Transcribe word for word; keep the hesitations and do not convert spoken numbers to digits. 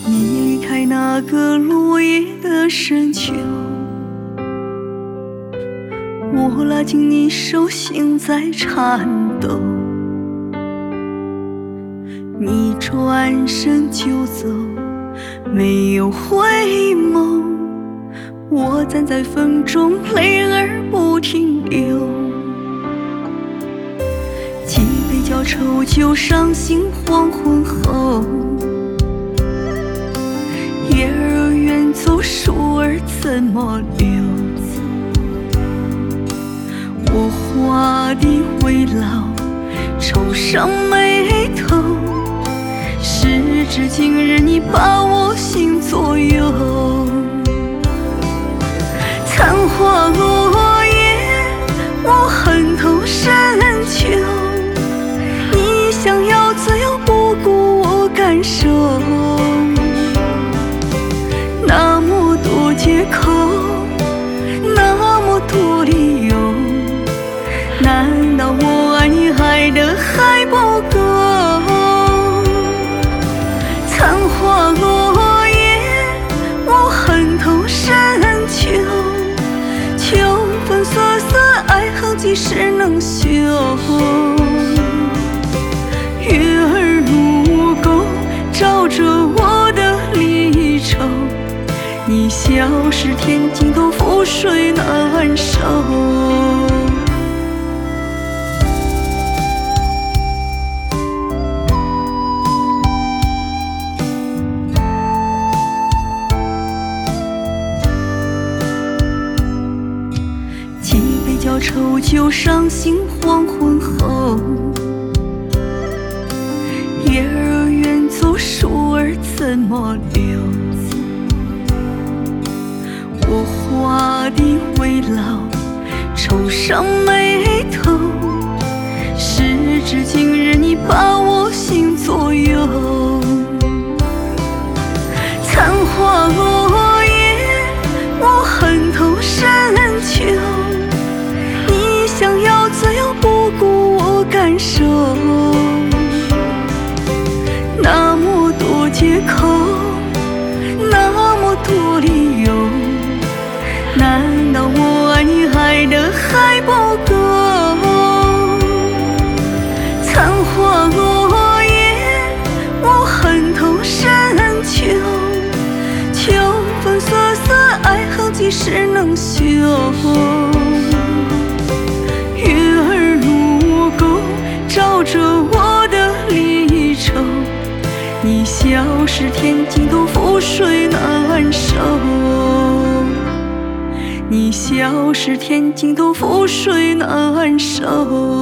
你离开那个落叶的深秋，我拉紧你手，心在颤抖。你转身就走，没有回眸。我站在风中，泪儿不停流。几杯浇愁酒，伤心黄昏后。叶儿远走，树儿怎么留？我画的未老，愁上眉头。时至今日，你把我心左右。残花落叶，我恨透深秋。你想要自由，不顾我感受。那么多借口，那么多理由，难道我爱你爱得还不够？残花落叶，我恨透深秋。秋风瑟瑟，爱恨几时能休？月儿如钩，照着我的离愁。你消失天尽头，覆水难收。几杯浇愁酒，伤心黄昏后。叶儿远走，树儿怎么留？我画的未老，愁上眉头。时至今日，你把我心左右。残花落叶，我恨透深秋。你想要自由，不顾我感受。那么多借口，那么多理由，难道我爱你爱得还不够？残花落叶，我恨透深秋。秋风瑟瑟，爱恨几时能休？月儿如钩，照着我的离愁。你消失天尽头，覆水难收。你消失天尽头，覆水难收。